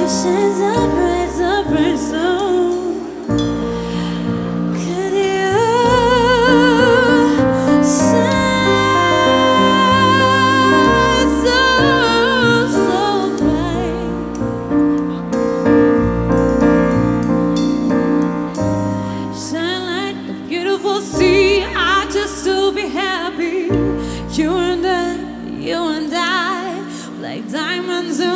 shines so bright, so bright, so. Could you shine so, so bright? Shine like the beautiful sea. I just to be happy. You and I, like diamonds.